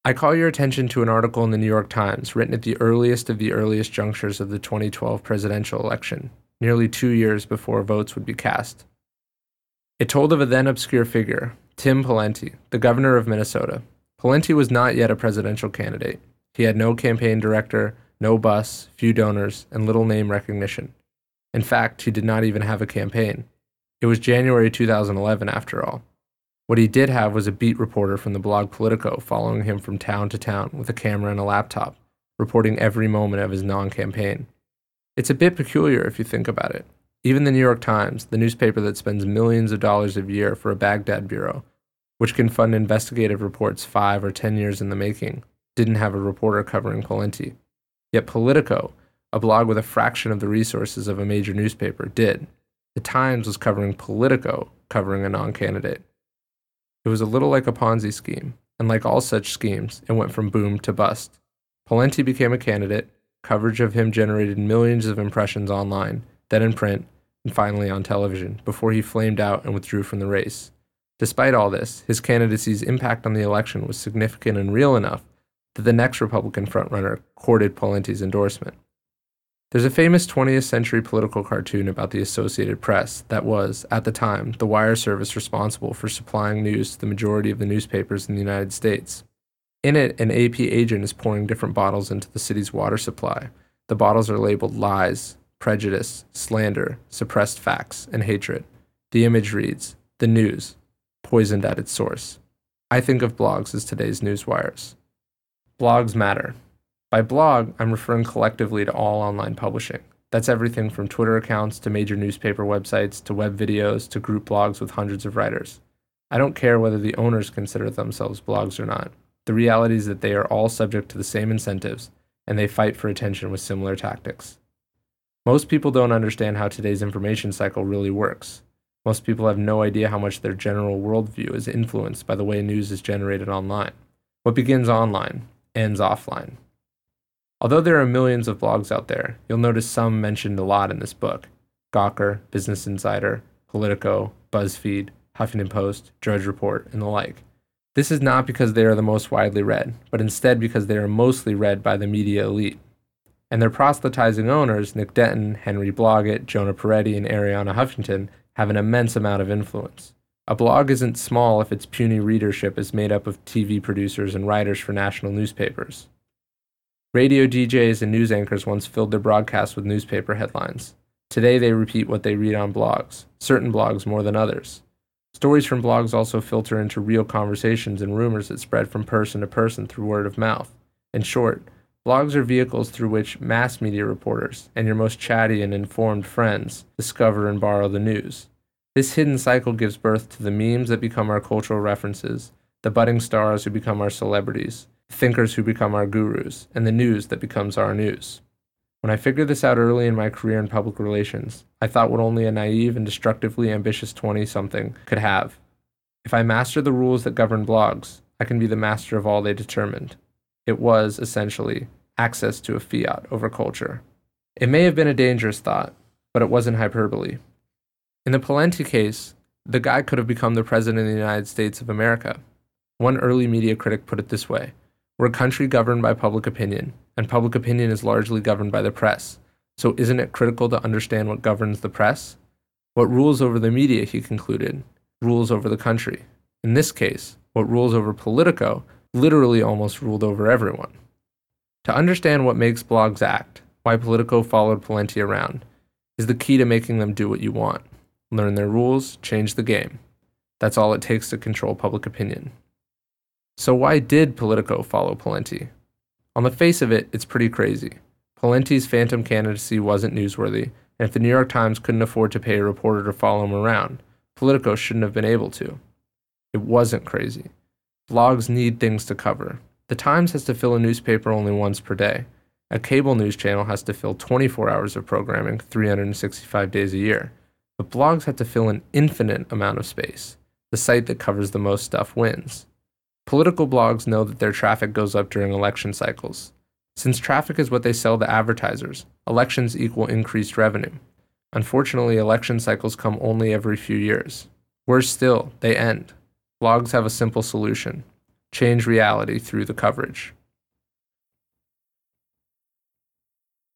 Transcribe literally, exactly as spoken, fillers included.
I call your attention to an article in the New York Times written at the earliest of the earliest junctures of the twenty twelve presidential election, nearly two years before votes would be cast. It told of a then obscure figure, Tim Pawlenty, the governor of Minnesota. Pawlenty was not yet a presidential candidate. He had no campaign director, no bus, few donors, and little name recognition. In fact, he did not even have a campaign. It was January two thousand eleven, after all. What he did have was a beat reporter from the blog Politico following him from town to town with a camera and a laptop, reporting every moment of his non-campaign. It's a bit peculiar if you think about it. Even the New York Times, the newspaper that spends millions of dollars a year for a Baghdad bureau, which can fund investigative reports five or ten years in the making, didn't have a reporter covering Pawlenty. Yet Politico, a blog with a fraction of the resources of a major newspaper, did. The Times was covering Politico, covering a non-candidate. It was a little like a Ponzi scheme, and like all such schemes, it went from boom to bust. Pawlenty became a candidate, coverage of him generated millions of impressions online, then in print, and finally on television, before he flamed out and withdrew from the race. Despite all this, his candidacy's impact on the election was significant and real enough that the next Republican frontrunner courted Pawlenty's endorsement. There's a famous twentieth century political cartoon about the Associated Press that was, at the time, the wire service responsible for supplying news to the majority of the newspapers in the United States. In it, an A P agent is pouring different bottles into the city's water supply. The bottles are labeled lies, prejudice, slander, suppressed facts, and hatred. The image reads, "The news, poisoned at its source." I think of blogs as today's news wires. Blogs matter. By blog, I'm referring collectively to all online publishing. That's everything from Twitter accounts to major newspaper websites to web videos to group blogs with hundreds of writers. I don't care whether the owners consider themselves blogs or not. The reality is that they are all subject to the same incentives, and they fight for attention with similar tactics. Most people don't understand how today's information cycle really works. Most people have no idea how much their general worldview is influenced by the way news is generated online. What begins online ends offline. Although there are millions of blogs out there, you'll notice some mentioned a lot in this book: Gawker, Business Insider, Politico, BuzzFeed, Huffington Post, Drudge Report, and the like. This is not because they are the most widely read, but instead because they are mostly read by the media elite. And their proselytizing owners, Nick Denton, Henry Blodgett, Jonah Peretti, and Arianna Huffington, have an immense amount of influence. A blog isn't small if its puny readership is made up of T V producers and writers for national newspapers. Radio D Js and news anchors once filled their broadcasts with newspaper headlines. Today they repeat what they read on blogs, certain blogs more than others. Stories from blogs also filter into real conversations and rumors that spread from person to person through word of mouth. In short, blogs are vehicles through which mass media reporters and your most chatty and informed friends discover and borrow the news. This hidden cycle gives birth to the memes that become our cultural references, the budding stars who become our celebrities, thinkers who become our gurus, and the news that becomes our news. When I figured this out early in my career in public relations, I thought what only a naive and destructively ambitious twenty-something could have. If I master the rules that govern blogs, I can be the master of all they determined. It was, essentially, access to a fiat over culture. It may have been a dangerous thought, but it wasn't hyperbole. In the Pawlenty case, the guy could have become the president of the United States of America. One early media critic put it this way: "We're a country governed by public opinion, and public opinion is largely governed by the press. So isn't it critical to understand what governs the press? What rules over the media," he concluded, "rules over the country. In this case, what rules over Politico literally almost ruled over everyone." To understand what makes blogs act, why Politico followed Pawlenty around, is the key to making them do what you want. Learn their rules, change the game. That's all it takes to control public opinion. So why did Politico follow Pawlenty? On the face of it, it's pretty crazy. Pawlenty's phantom candidacy wasn't newsworthy, and if the New York Times couldn't afford to pay a reporter to follow him around, Politico shouldn't have been able to. It wasn't crazy. Blogs need things to cover. The Times has to fill a newspaper only once per day. A cable news channel has to fill twenty-four hours of programming, three hundred sixty-five days a year. But blogs have to fill an infinite amount of space. The site that covers the most stuff wins. Political blogs know that their traffic goes up during election cycles. Since traffic is what they sell to advertisers, elections equal increased revenue. Unfortunately, election cycles come only every few years. Worse still, they end. Blogs have a simple solution. change reality through the coverage.